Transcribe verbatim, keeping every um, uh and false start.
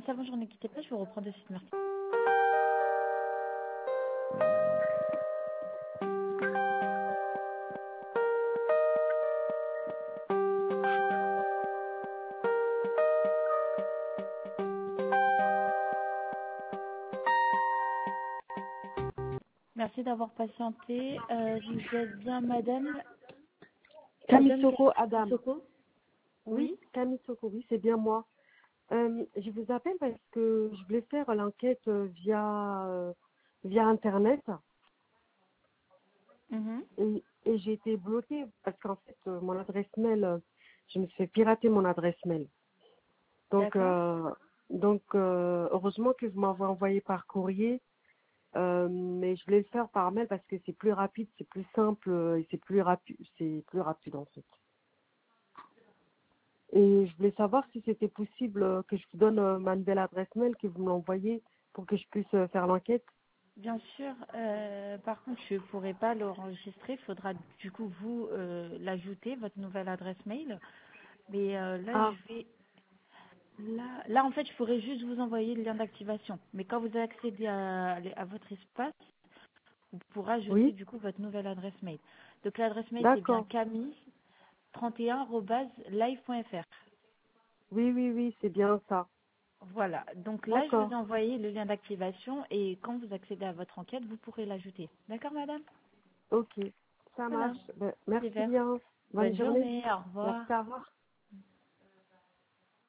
juste avant, j'en ai quitté pas, je vous reprends de suite, merci. Merci d'avoir patienté. Euh, vous êtes bien madame Madame Kamisoko Adam. Soko? Oui, Oui. Kamisoko, oui, c'est bien moi. Euh, je vous appelle parce que je voulais faire l'enquête euh, via euh, via Internet Mhm. et, et j'ai été bloquée parce qu'en fait, euh, mon adresse mail, euh, je me suis fait pirater mon adresse mail. Donc, D'accord. euh, donc euh, heureusement que vous m'avez envoyé par courrier, euh, mais je voulais le faire par mail parce que c'est plus rapide, c'est plus simple euh, et c'est plus rapide, c'est plus rapide en fait. Et je voulais savoir si c'était possible euh, que je vous donne euh, ma nouvelle adresse mail, que vous me l'envoyez pour que je puisse euh, faire l'enquête. Bien sûr. Euh, par contre, je ne pourrai pas l'enregistrer. Il faudra du coup vous euh, l'ajouter, votre nouvelle adresse mail. Mais euh, là, Ah, je vais là, là en fait, je pourrais juste vous envoyer le lien d'activation. Mais quand vous accédez à, à votre espace, vous pourrez ajouter oui, du coup votre nouvelle adresse mail. Donc l'adresse mail c'est bien d'accord. camille trente et un arobase live point fr. Oui, oui, oui, c'est bien ça. Voilà. Donc là, je vous ai D'accord. envoyé le lien d'activation et quand vous accédez à votre enquête, vous pourrez l'ajouter. D'accord, madame? Ok, ça Voilà. marche. Ben, merci Super. bien. Bonne Bonne journée. journée. Au revoir. Merci, au revoir.